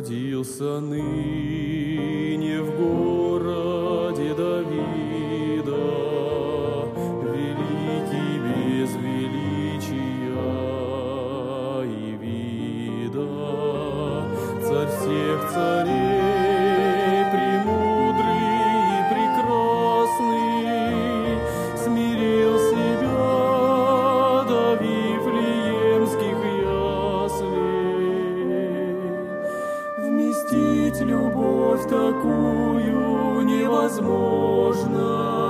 родился ныне в городе Давида, великий без величия и вида, царь всех царей, премудрый и прекрасный, смирил себя до вифлеемских яслей. Вместить любовь такую невозможно,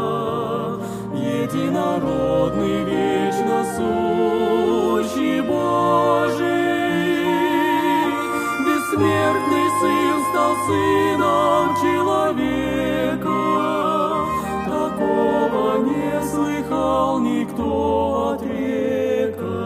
единородный, вечно сущий Божий, бессмертный Сын стал Сыном человека, такого не слыхал никто от века.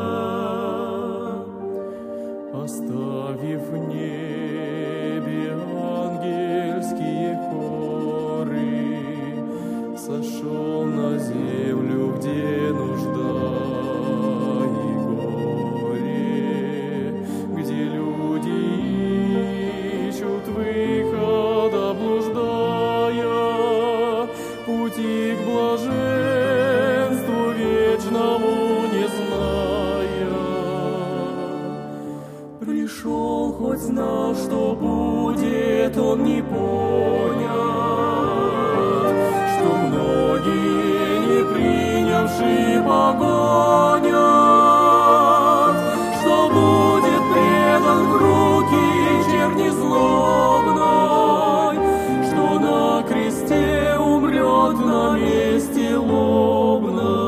Оставив в небе ангельские хоры, сошел на землю, где нужда и горе, где люди ищут выхода, блуждая, пути к блаженству вечному не зная. Пришел, хоть знал, что будет, он не понял, что многие, не принявшие, погонят, что будет предан в руки черни злобной, что на кресте умрет на месте лобном.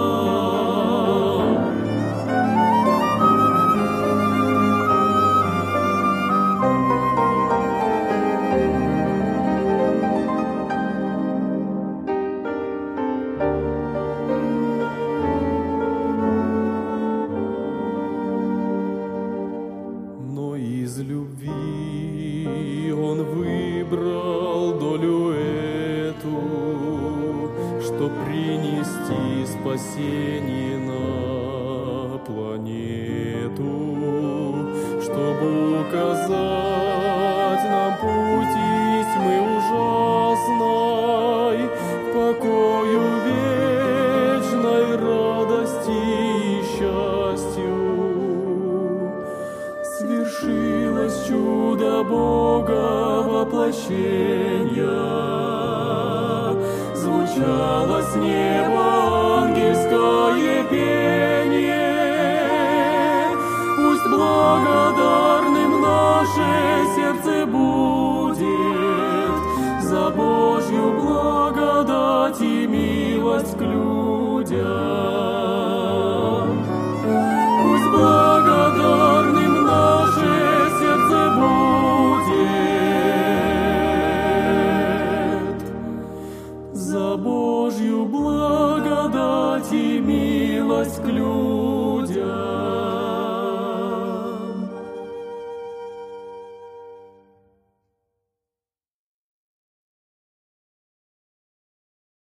Но из любви он выбрал долю эту, чтоб принести спасение на планету, чтобы указать нам путь из тьмы ужасной, к покою вечной радости и счастью. Свершилось чудо Бога воплощения, звучало с неба ангельское пение. Пусть благодарным наше сердце будет за Божью благодать и милость к людям. Пусть благодарным наше сердце будет за Божью благодать и милость к людям.